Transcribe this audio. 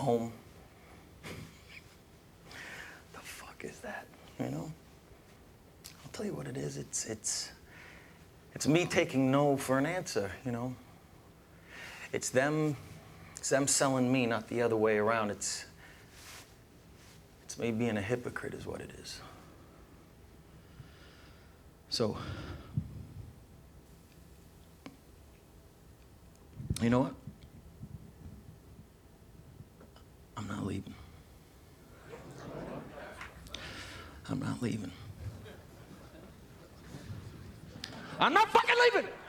home. The fuck is that, you know? I'll tell you what it is. It's me taking no for an answer, you know? It's them selling me, not the other way around. It's me being a hypocrite is what it is. So, you know what? I'm not leaving. I'm not leaving. I'm not fucking leaving!